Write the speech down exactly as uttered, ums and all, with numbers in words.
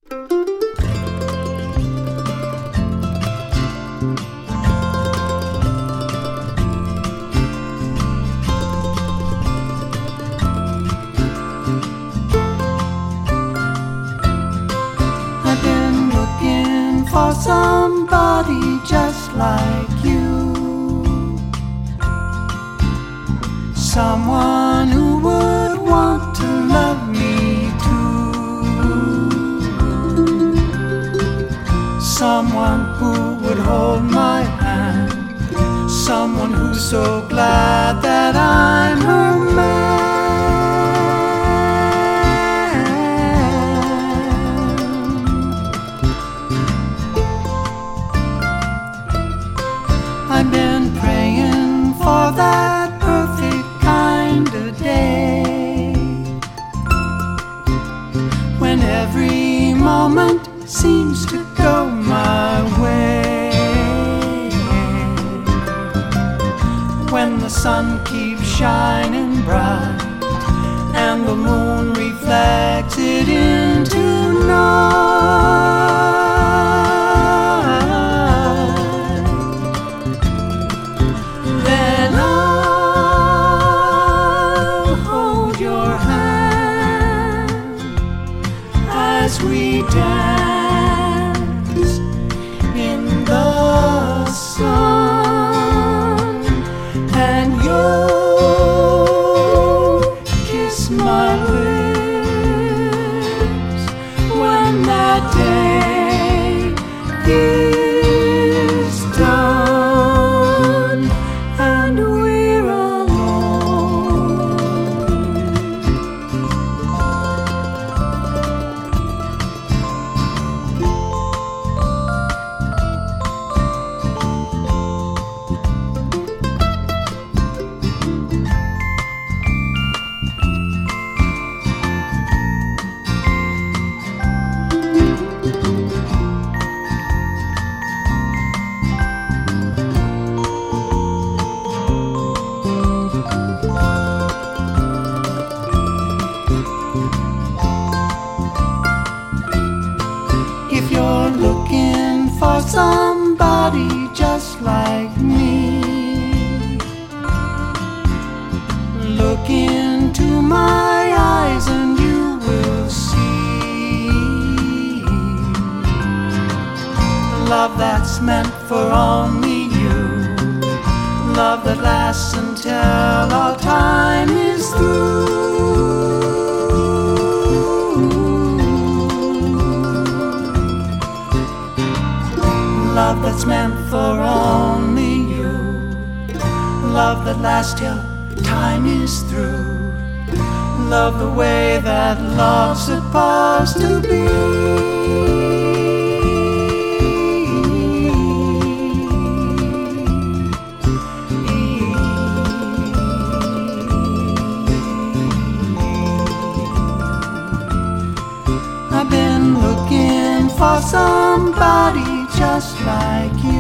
I've been looking for somebody just like you, someone who would want to love me too, someone who would hold my hand, someone who's so glad that I'm her man. I've been praying for that perfect kind of day, when every moment seems to go my way, when the sun keeps shining bright and the moon reflects it into night. Then I'll hold your hand as we dance in the sun, and you'll kiss my lips when that day is done and we're alone. If you're looking for somebody just like me, look into my eyes and you will see love that's meant for only you, love that lasts until all time is through. Love that's meant for only you, love that lasts till time is through, love the way that love's supposed to be. I've been looking for somebody just like you,